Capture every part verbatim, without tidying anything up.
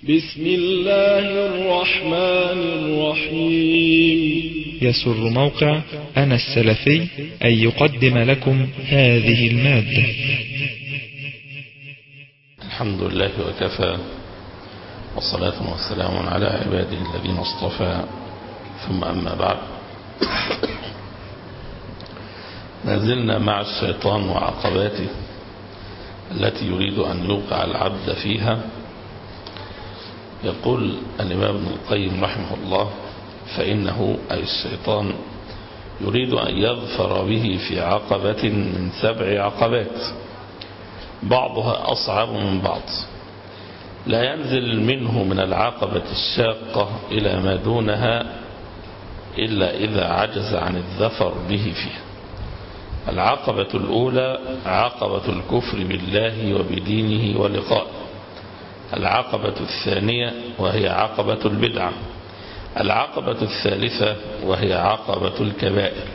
بسم الله الرحمن الرحيم. يسر موقع أنا السلفي أن يقدم لكم هذه المادة. الحمد لله وكفى، والصلاة والسلام على عباده الذين اصطفى، ثم أما بعد. ما زلنا مع الشيطان وعقباته التي يريد أن يوقع العبد فيها. يقول الإمام ابن القيم رحمه الله: فإنه أي الشيطان يريد أن يظفر به في عقبة من سبع عقبات، بعضها أصعب من بعض، لا ينزل منه من العقبة الشاقة إلى ما دونها إلا إذا عجز عن الظفر به فيها. العقبة الأولى عقبة الكفر بالله وبدينه ولقائه. العقبة الثانية وهي عقبة البدعة. العقبة الثالثة وهي عقبة الكبائر.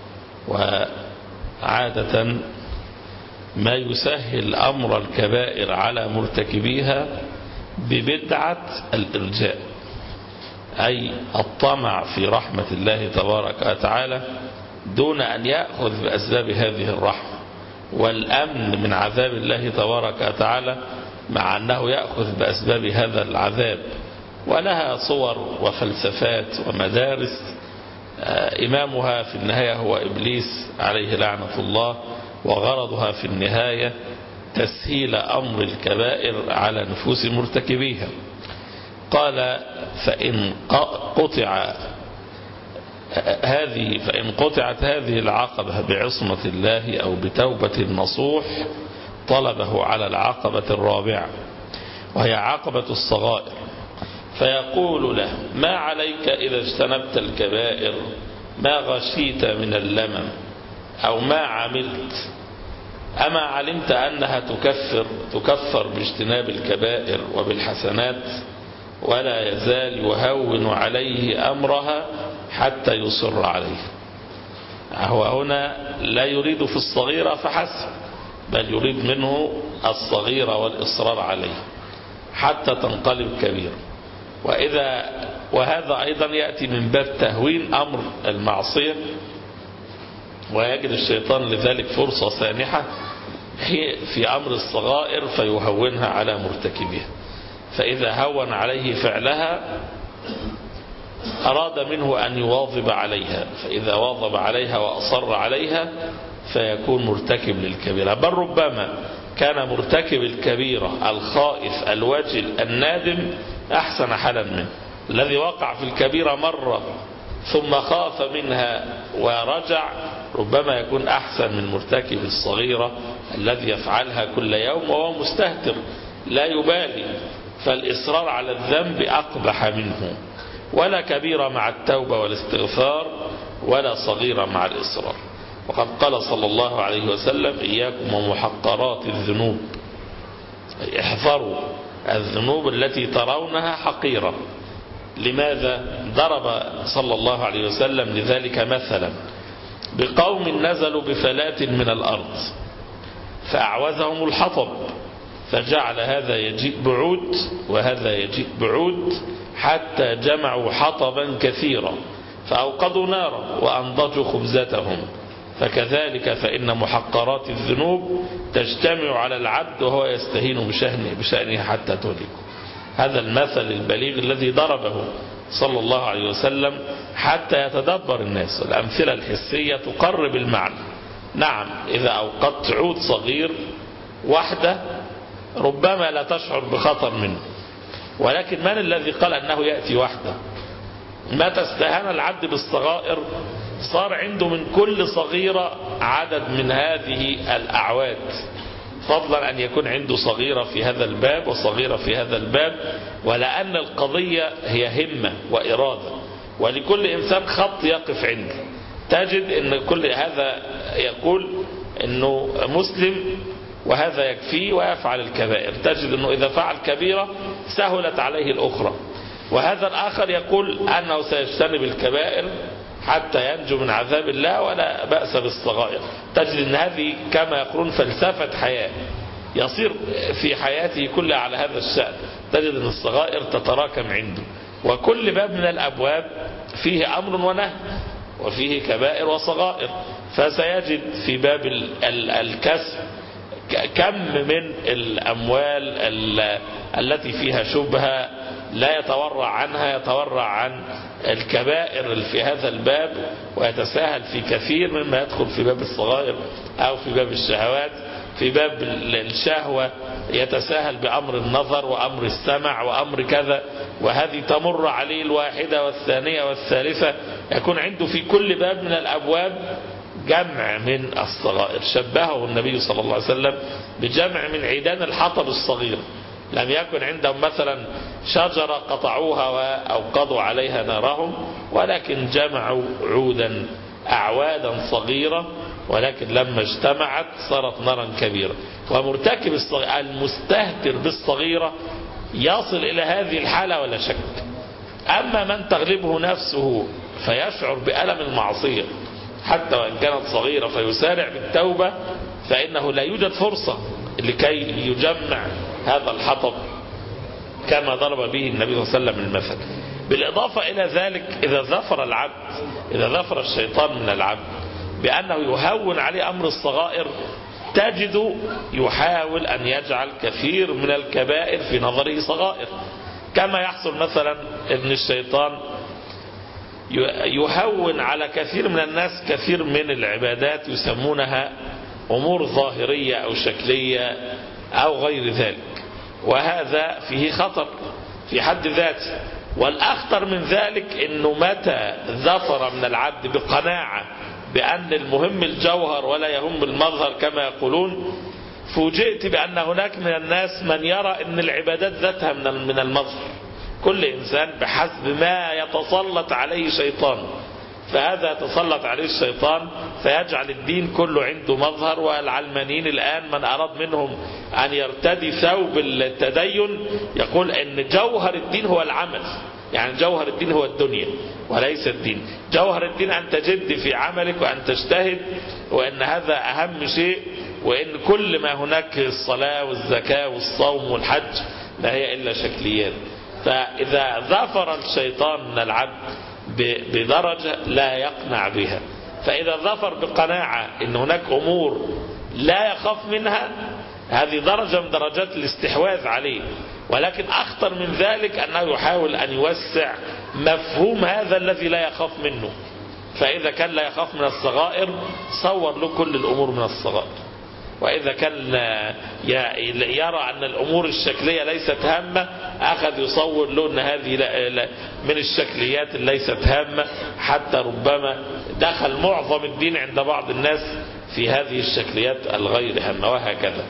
وعادة ما يسهل أمر الكبائر على مرتكبيها ببدعة الإرجاء، أي الطمع في رحمة الله تبارك وتعالى دون أن يأخذ بأسباب هذه الرحمة، والأمن من عذاب الله تبارك وتعالى مع أنه يأخذ بأسباب هذا العذاب. ولها صور وفلسفات ومدارس، إمامها في النهاية هو إبليس عليه لعنة الله، وغرضها في النهاية تسهيل أمر الكبائر على نفوس مرتكبيها. قال: فإن قطع هذه فإن قطعت هذه العقبة بعصمة الله أو بتوبة نصوح طلبه على العقبة الرابعة، وهي عقبة الصغائر، فيقول له: ما عليك إذا اجتنبت الكبائر؟ ما غشيت من اللمم؟ أو ما عملت؟ أما علمت أنها تكفر تكفر باجتناب الكبائر وبالحسنات؟ ولا يزال يهون عليه أمرها حتى يصر عليه. هو هنا لا يريد في الصغيرة فحسب، بل يريد منه الصغيرة والإصرار عليه حتى تنقلب كبيرة. وإذا وهذا أيضا يأتي من باب تهوين أمر المعصية، ويجد الشيطان لذلك فرصة سانحة في أمر الصغائر فيهونها على مرتكبها. فإذا هون عليه فعلها أراد منه أن يواظب عليها، فإذا واظب عليها وأصر عليها فيكون مرتكب للكبيرة. بل ربما كان مرتكب الكبيرة الخائف الوجل النادم أحسن حالا منه. الذي وقع في الكبيرة مرة ثم خاف منها ورجع ربما يكون أحسن من مرتكب الصغيرة الذي يفعلها كل يوم وهو مستهتر لا يبالي. فالإصرار على الذنب أقبح منه. ولا كبيرة مع التوبة والاستغفار، ولا صغيرة مع الإصرار. وقد قال صلى الله عليه وسلم: إياكم ومحقرات الذنوب، احذروا الذنوب التي ترونها حقيرة. لماذا؟ ضرب صلى الله عليه وسلم لذلك مثلا بقوم نزلوا بفلاة من الأرض فأعوزهم الحطب، فجعل هذا يجيء بعود وهذا يجيء بعود حتى جمعوا حطبا كثيرا فأوقدوا نارا وأنضجوا خبزتهم. فكذلك فإن محقرات الذنوب تجتمع على العبد وهو يستهين بشأنه, بشأنه حتى تهلكه. هذا المثل البليغ الذي ضربه صلى الله عليه وسلم حتى يتدبر الناس. الأمثلة الحسية تقرب المعنى. نعم، إذا أوقدت عود صغير وحده ربما لا تشعر بخطر منه، ولكن من الذي قال أنه يأتي وحده؟ متى استهان العبد بالصغائر صار عنده من كل صغيرة عدد من هذه الأعواد، فضلا أن يكون عنده صغيرة في هذا الباب وصغيرة في هذا الباب. ولأن القضية هي همة وإرادة، ولكل إنسان خط يقف عنده. تجد أن كل هذا يقول أنه مسلم وهذا يكفيه ويفعل الكبائر، تجد أنه إذا فعل كبيرة سهلت عليه الأخرى. وهذا الآخر يقول أنه سيجتنب الكبائر حتى ينجو من عذاب الله ولا بأس بالصغائر. تجد أن هذه كما يقولون فلسفة حياة. يصير في حياته كلها على هذا الشأن، تجد أن الصغائر تتراكم عنده. وكل باب من الأبواب فيه أمر ونهي، وفيه كبائر وصغائر. فسيجد في باب الكسب كم من الأموال التي فيها شبهة لا يتورع عنها، يتورع عن الكبائر في هذا الباب، ويتساهل في كثير مما يدخل في باب الصغائر أو في باب الشهوات. في باب الشهوة يتساهل بأمر النظر وأمر السمع وأمر كذا، وهذه تمر عليه الواحدة والثانية والثالثة. يكون عنده في كل باب من الأبواب جمع من الصغائر. شبهه النبي صلى الله عليه وسلم بجمع من عيدان الحطب الصغير. لم يكن عندهم مثلا شجرة قطعوها وأوقضوا عليها نارهم، ولكن جمعوا عودا أعوادا صغيرة، ولكن لما اجتمعت صارت نارا كبيرة. ومرتكب الصغيرة المستهتر بالصغيرة يصل إلى هذه الحالة ولا شك. أما من تغلبه نفسه فيشعر بألم المعصية حتى وإن كانت صغيرة فيسارع بالتوبة، فإنه لا يوجد فرصة لكي يجمع هذا الحطب كما ضرب به النبي صلى الله عليه وسلم المثل. بالإضافة إلى ذلك، إذا ظفر العبد إذا ظفر الشيطان من العبد بأنه يهون عليه أمر الصغائر، تجد يحاول أن يجعل كثير من الكبائر في نظره صغائر. كما يحصل مثلا ابن الشيطان يهون على كثير من الناس كثير من العبادات يسمونها أمور ظاهرية أو شكلية أو غير ذلك، وهذا فيه خطر في حد ذاته. والأخطر من ذلك أنه متى ظفر من العبد بقناعة بأن المهم الجوهر ولا يهم المظهر كما يقولون، فوجئت بأن هناك من الناس من يرى أن العبادات ذاتها من المظهر. كل إنسان بحسب ما يتسلط عليه شيطان، فهذا يتسلط عليه الشيطان فيجعل الدين كله عنده مظهر. والعلمانيين الآن من أراد منهم أن يرتدي ثوب التدين يقول أن جوهر الدين هو العمل، يعني جوهر الدين هو الدنيا وليس الدين. جوهر الدين أن تجد في عملك وأن تجتهد، وأن هذا أهم شيء، وأن كل ما هناك الصلاة والزكاة والصوم والحج لا هي إلا شكليات. فإذا ظفر الشيطان من العبد بدرجة لا يقنع بها، فإذا ظفر بقناعة أن هناك أمور لا يخاف منها، هذه درجة من درجات الاستحواذ عليه. ولكن أخطر من ذلك أنه يحاول أن يوسع مفهوم هذا الذي لا يخاف منه. فإذا كان لا يخاف من الصغائر صور له كل الأمور من الصغائر، وإذا كان يرى أن الأمور الشكلية ليست هامة أخذ يصور له أن هذه من الشكليات ليست هامة، حتى ربما دخل معظم الدين عند بعض الناس في هذه الشكليات الغير هامة، وهكذا.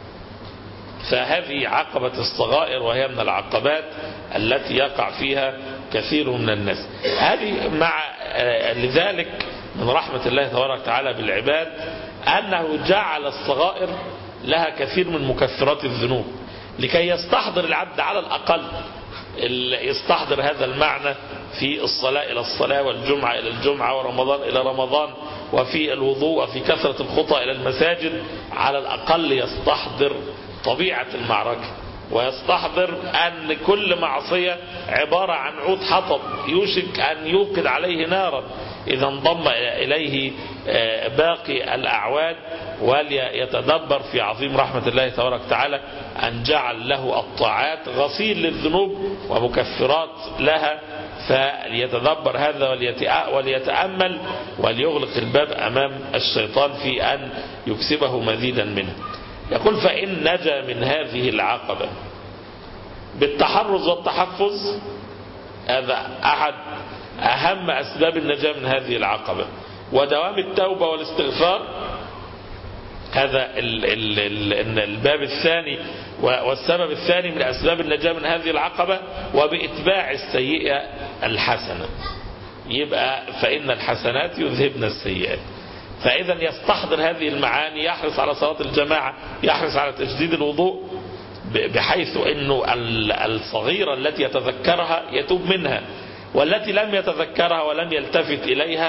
فهذه عقبة الصغائر، وهي من العقبات التي يقع فيها كثير من الناس. هذه مع لذلك من رحمة الله تبارك وتعالى بالعباد أنه جعل الصغائر لها كثير من مكثرات الذنوب، لكي يستحضر العبد على الأقل يستحضر هذا المعنى في الصلاة إلى الصلاة، والجمعة إلى الجمعة، ورمضان إلى رمضان، وفي الوضوء، وفي كثرة الخطى إلى المساجد. على الأقل يستحضر طبيعة المعركة، ويستحضر أن كل معصية عبارة عن عود حطب يوشك أن يوقد عليه نارا إذا انضم إليه باقي الأعواد. وليتدبر في عظيم رحمة الله تبارك وتعالى أن جعل له الطاعات غسيل للذنوب ومكفرات لها، فليتدبر هذا وليتأمل وليغلق الباب أمام الشيطان في أن يكسبه مزيدا منه. يقول: فإن نجا من هذه العقبة بالتحرز والتحفظ، هذا أحد أهم أسباب النجاة من هذه العقبة، ودوام التوبة والاستغفار، هذا الباب الثاني والسبب الثاني من أسباب النجاة من هذه العقبة، وبإتباع السيئة الحسنة. يبقى فإن الحسنات يذهبن السيئات. فإذا يستحضر هذه المعاني، يحرص على صلاة الجماعة، يحرص على تجديد الوضوء، بحيث أنه الصغيرة التي يتذكرها يتوب منها، والتي لم يتذكرها ولم يلتفت إليها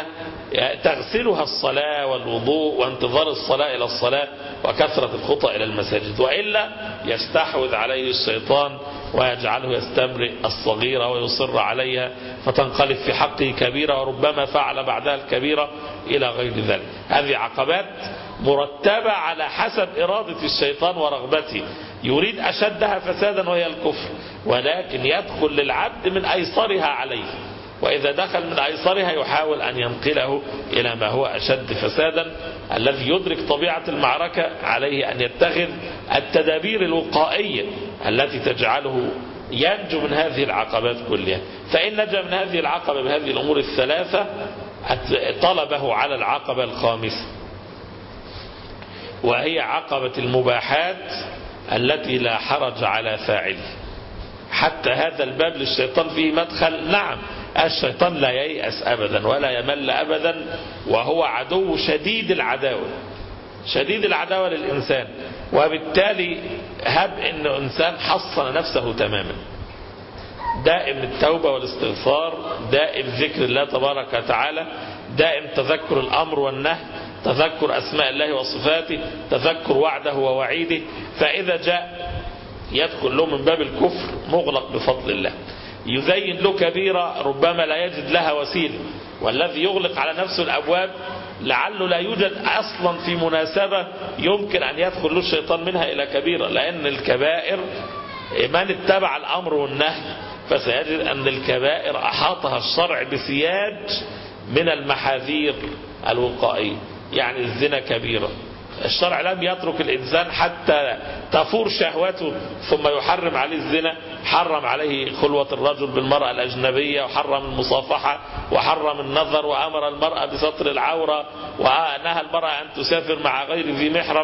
تغسلها الصلاة والوضوء وانتظار الصلاة إلى الصلاة وكثرة الخطى إلى المساجد، وإلا يستحوذ عليه الشيطان ويجعله يستمرئ الصغيرة ويصر عليها فتنقلب في حقه كبيرة، وربما فعل بعدها الكبيرة إلى غير ذلك. هذه عقبات مرتبة على حسب إرادة الشيطان ورغبته، يريد أشدها فسادا وهي الكفر، ولكن يدخل للعبد من أيسرها عليه، وإذا دخل من أيسرها يحاول أن ينقله إلى ما هو أشد فسادا. الذي يدرك طبيعة المعركة عليه أن يتخذ التدابير الوقائية التي تجعله ينجو من هذه العقبات كلها. فإن نجا من هذه العقبة بهذه الأمور الثلاثة طلبه على العقبة الخامسة، وهي عقبة المباحات التي لا حرج على فاعله. حتى هذا الباب للشيطان فيه مدخل. نعم، الشيطان لا ييأس أبدا ولا يمل أبدا، وهو عدو شديد العداوة شديد العداوة للإنسان، وبالتالي هب أن إنسان حصن نفسه تماما، دائم التوبة والاستغفار، دائم ذكر الله تبارك وتعالى، دائم تذكر الأمر والنهي، تذكر أسماء الله وصفاته، تذكر وعده ووعيده، فإذا جاء يدخل له من باب الكفر مغلق بفضل الله، يزين له كبيرة ربما لا يجد لها وسيلة، والذي يغلق على نفسه الأبواب لعله لا يوجد أصلا في مناسبة يمكن أن يدخل له الشيطان منها إلى كبيرة، لأن الكبائر من اتبع الأمر والنهي فسيجد أن الكبائر أحاطها الشرع بسياج من المحاذير الوقائية. يعني الزنا كبيرة، الشرع لم يترك الإنسان حتى تفور شهوته ثم يحرم عليه الزنا، حرم عليه خلوة الرجل بالمرأة الأجنبية، وحرم المصافحة، وحرم النظر، وأمر المرأة بستر العورة، ونهى المرأة أن تسافر مع غير ذي محرم.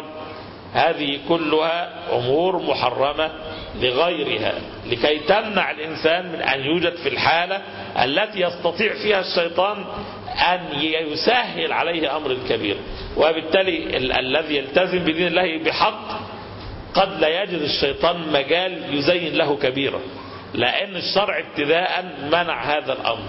هذه كلها أمور محرمة لغيرها لكي تمنع الإنسان من أن يوجد في الحالة التي يستطيع فيها الشيطان أن يسهل عليه أمر الكبير. وبالتالي ال الذي يلتزم بدين الله بحق قد لا يجد الشيطان مجال يزين له كبيرة، لأن الشرع ابتداء منع هذا الأمر.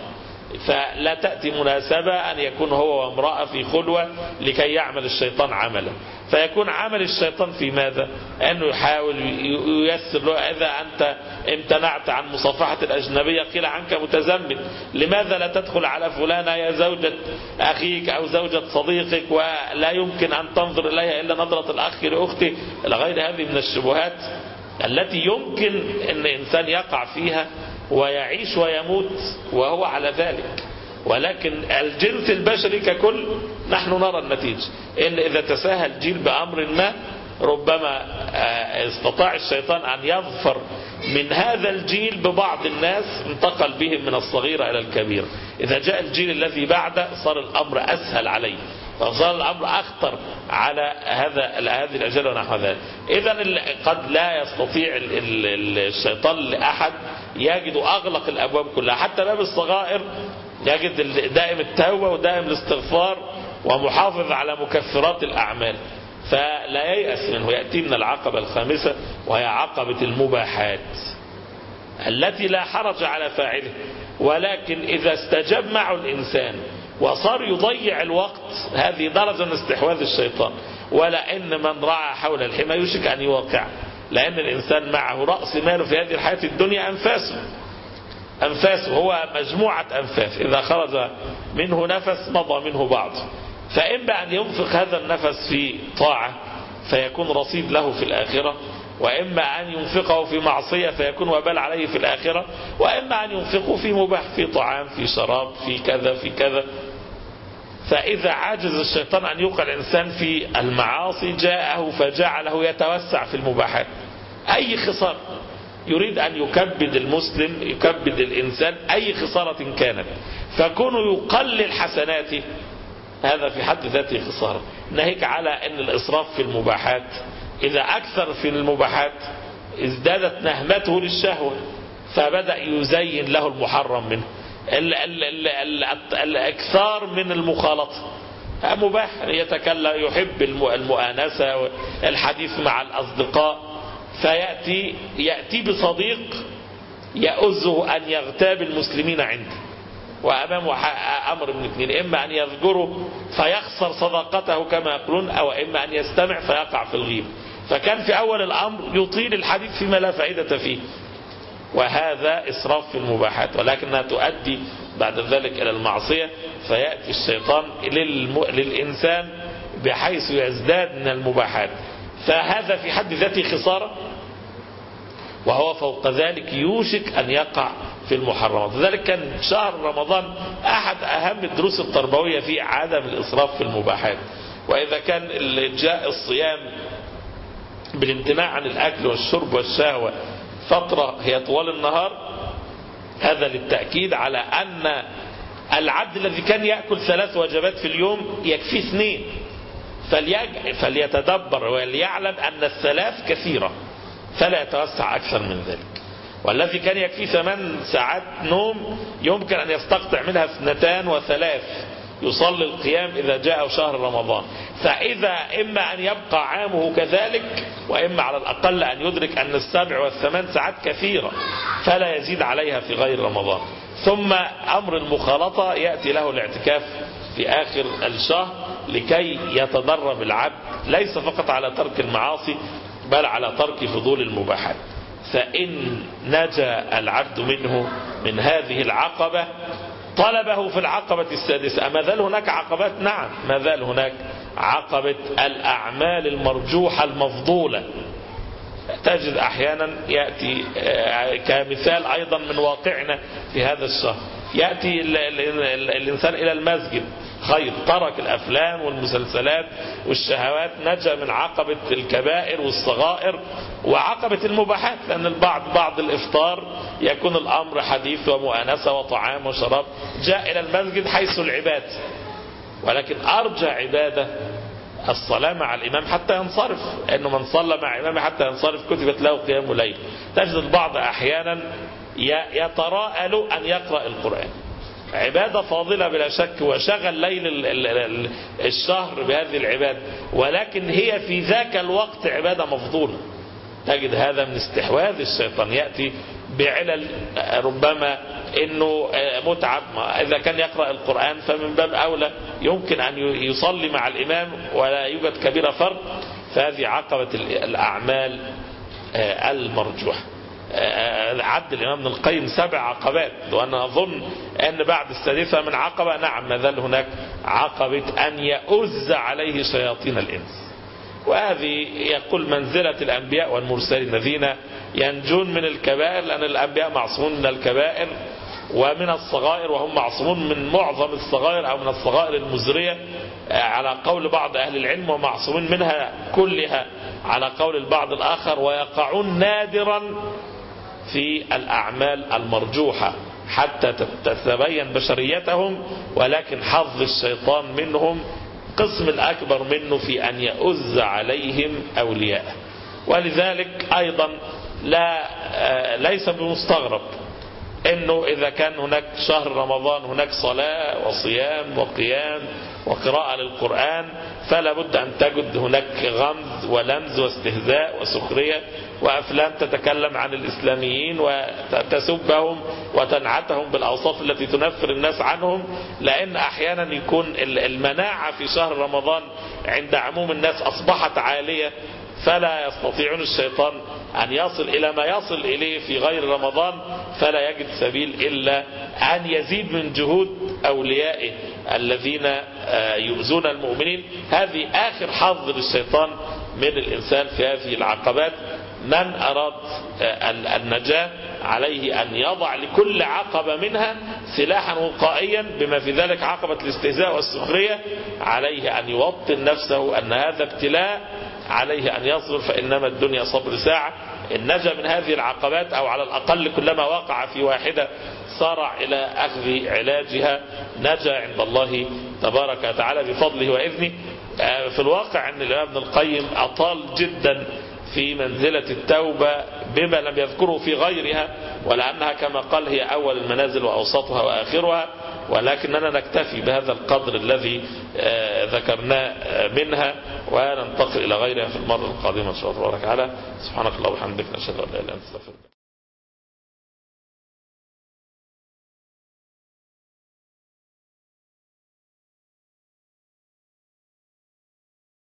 فلا تأتي مناسبة أن يكون هو وامرأة في خلوة لكي يعمل الشيطان عملا، فيكون عمل الشيطان في ماذا؟ أنه يحاول ييسر له. إذا أنت امتنعت عن مصافحة الأجنبية قيل عنك متزمت، لماذا لا تدخل على فلانة يا زوجة أخيك أو زوجة صديقك ولا يمكن أن تنظر إليها إلا نظرة الأخ لأخته، إلى غير هذه من الشبهات التي يمكن أن إنسان يقع فيها ويعيش ويموت وهو على ذلك. ولكن الجنس البشري ككل نحن نرى النتيجة، إن إذا تساهل جيل بأمر ما ربما استطاع الشيطان أن يظفر من هذا الجيل ببعض الناس انتقل بهم من الصغيرة إلى الكبيرة. إذا جاء الجيل الذي بعده صار الأمر أسهل عليه، فصار الأمر أخطر على هذا هذه الأجيال ونحو ذلك. إذا قد لا يستطيع الشيطان لأحد يجد أغلق الأبواب كلها، حتى باب الصغائر يجد دائم التوبة ودائم الاستغفار ومحافظ على مكفرات الأعمال، فلا ييأس منه. يأتي من العقبة الخامسة وهي عقبة المباحات التي لا حرج على فاعله، ولكن إذا استجاب معه الإنسان وصار يضيع الوقت هذه درجة من استحواذ الشيطان. ولا إن من رعى حول الحمى يوشك أن يوقع، لأن الإنسان معه رأس ماله في هذه الحياة الدنيا أنفاسه أنفاسه هو مجموعة أنفاس، إذا خرج منه نفس مضى منه بعض، فإما أن ينفق هذا النفس في طاعة فيكون رصيد له في الآخرة، وإما أن ينفقه في معصية فيكون وبال عليه في الآخرة، وإما أن ينفقه في مباح، في طعام، في شراب، في كذا في كذا. فإذا عاجز الشيطان أن يوقع الإنسان في المعاصي جاءه فجعله يتوسع في المباحات. أي خسارة يريد أن يكبد المسلم، يكبد الإنسان أي خسارة كانت، فكونه يقلل حسناته هذا في حد ذاته خسارة. ناهيك على أن الإسراف في المباحات إذا أكثر في المباحات ازدادت نهمته للشهوة، فبدأ يزين له المحرم منه. ال ال ال ال الإكثار من المخالطة مباح، يتكلم يحب المؤانسة والحديث مع الأصدقاء، فيأتي يأتي بصديق يأزه أن يغتاب المسلمين عنده، وأمامه أمر من اثنين: إما أن يذكره فيخسر صداقته كما يقولون، أو إما أن يستمع فيقع في الغيب. فكان في أول الأمر يطيل الحديث فيما لا فائدة فيه، وهذا إسراف في المباحات، ولكنها تؤدي بعد ذلك إلى المعصية، فيأتي الشيطان للم... للإنسان بحيث يزداد من المباحات، فهذا في حد ذاته خسارة، وهو فوق ذلك يوشك أن يقع في المحرمات. لذلك كان شهر رمضان أحد أهم الدروس التربوية في عدم الإسراف في المباحات. وإذا كان جاء الصيام بالامتناع عن الأكل والشرب والشهوة فترة هي طوال النهار، هذا للتأكيد على أن العبد الذي كان يأكل ثلاث وجبات في اليوم يكفي اثنين، فليتدبر وليعلم أن الثلاث كثيرة فلا يتوسع أكثر من ذلك. والذي كان يكفي ثمان ساعات نوم يمكن أن يستقطع منها اثنتان وثلاث، يصلي القيام إذا جاء شهر رمضان. فإذا إما أن يبقى عامه كذلك، وإما على الأقل أن يدرك أن السبع والثمان ساعات كثيرة فلا يزيد عليها في غير رمضان. ثم أمر المخالطة يأتي له الاعتكاف في آخر الشهر لكي يتدرب العبد ليس فقط على ترك المعاصي بل على ترك فضول المباحات. فإن نجا العبد منه من هذه العقبة طلبه في العقبة السادسة. ما زال هناك عقبات؟ نعم، ما زال هناك عقبة الأعمال المرجوحة المفضولة. تجد أحيانا يأتي كمثال أيضا من واقعنا في هذا الشهر، يأتي الإنسان إلى المسجد خير، ترك الأفلام والمسلسلات والشهوات، نجا من عقبة الكبائر والصغائر وعقبة المباحات. لأن البعض بعض الإفطار يكون الأمر حديث ومؤانسة وطعام وشراب، جاء إلى المسجد حيث العباد، ولكن أرجى عبادة الصلاة مع الإمام حتى ينصرف، أنه من صلى مع إمامه حتى ينصرف كتبت له قيام ليل. تجد البعض أحيانا يتراءل أن يقرأ القرآن، عبادة فاضلة بلا شك، وشغل ليل الشهر بهذه العبادة، ولكن هي في ذاك الوقت عبادة مفضولة. تجد هذا من استحواذ الشيطان، يأتي بعلل ربما انه متعب. اذا كان يقرأ القرآن فمن باب اولى يمكن ان يصلي مع الامام ولا يوجد كبير فرق. فهذه عقبة الاعمال المرجوحة. عد الامام ابن القيم سبع عقبات، وانا اظن ان بعد السادسة من عقبة نعم ما زال هناك عقبة ان يؤز عليه شياطين الانس. وهذه يقول منزلة الأنبياء والمرسلين الذين ينجون من الكبائر، لأن الأنبياء معصومون من الكبائر ومن الصغائر، وهم معصومون من معظم الصغائر أو من الصغائر المزرية على قول بعض أهل العلم، ومعصومين منها كلها على قول البعض الآخر، ويقعون نادرا في الأعمال المرجوحة حتى تتبين بشريتهم، ولكن حظ الشيطان منهم قسم الأكبر منه في أن يؤز عليهم أولياءه. ولذلك أيضا لا ليس بمستغرب أنه إذا كان هناك شهر رمضان هناك صلاة وصيام وقيام وقراءة للقرآن، فلا بد أن تجد هناك غمز ولمز واستهزاء وسخرية وأفلام تتكلم عن الإسلاميين وتسبهم وتنعتهم بالأوصاف التي تنفر الناس عنهم. لأن أحيانا يكون المناعة في شهر رمضان عند عموم الناس أصبحت عالية، فلا يستطيعون الشيطان أن يصل إلى ما يصل إليه في غير رمضان، فلا يجد سبيل إلا أن يزيد من جهود أوليائه الذين يؤذون المؤمنين. هذه آخر حظ للشيطان من الإنسان في هذه العقبات. من أراد النجاة عليه أن يضع لكل عقبة منها سلاحا وقائيا، بما في ذلك عقبة الاستهزاء والسخرية. عليه أن يوطن نفسه أن هذا ابتلاء، عليه أن يصبر، فإنما الدنيا صبر ساعة. إن نجا من هذه العقبات، أو على الأقل كلما وقع في واحدة صارع إلى أخذ علاجها، نجا عند الله تبارك وتعالى بفضله وإذنه. في الواقع أن الإمام ابن القيم أطال جدا في منزلة التوبة بما لم يذكره في غيرها، ولأنها كما قال هي أول المنازل وأوسطها وآخرها، ولكننا نكتفي بهذا القدر الذي ذكرناه منها، وننتقل إلى غيرها في المرة القادمة إن شاء الله تبارك وتعالى. سبحانك اللهم وبحمدك، نشهد أن لا إله إلا أنت، نستغفرك.